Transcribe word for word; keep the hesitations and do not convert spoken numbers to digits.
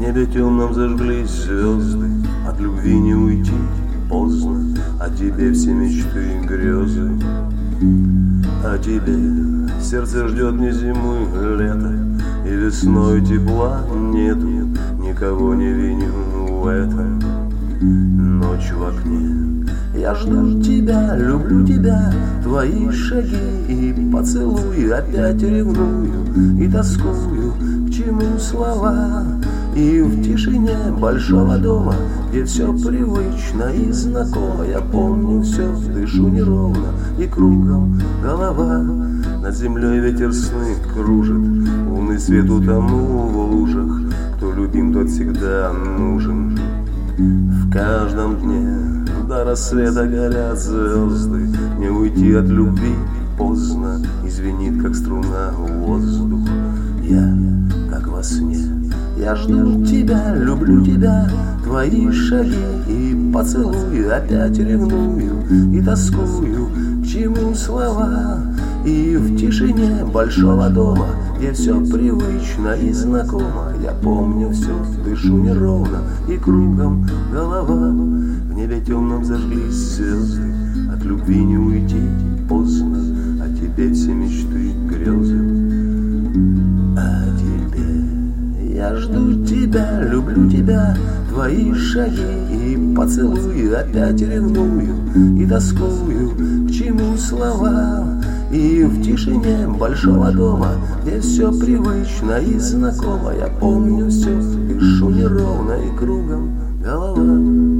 небе темном зажглись звезды, от любви не уйти поздно, о тебе все мечты и грезы. О тебе сердце ждет не зимы, лето, и весной тепла нету, никого не виню в этом. Ночь в окне, я жду тебя, люблю тебя, твои шаги и поцелуи. Опять ревную и тоскую, к чему слова. И в тишине большого дома, где все привычно и знакомо, я помню все, дышу неровно и кругом голова. Над землей ветер сны кружит, лунный свет утонул в лужах. Кто любим, тот всегда нужен. В каждом дне до рассвета горят звезды, не уйти от любви поздно, и звенит, как струна, воздух. Я, как во сне, я жду тебя, люблю тебя, твои шаги и поцелуи. Опять ревную и тоскую, к чему слова. И в тишине большого дома, где все привычно и знакомо, я помню все, дышу неровно и кругом голова. В небе темном зажглись звезды, от любви не уйти поздно, а тебе все мечты и грезы. А тебе я жду тебя, люблю тебя, твои шаги и поцелуи. Опять ревную и тоскую, к чему слова. И в тишине большого дома, где все привычно и знакомо, я помню все, дышу неровно и кругом голова.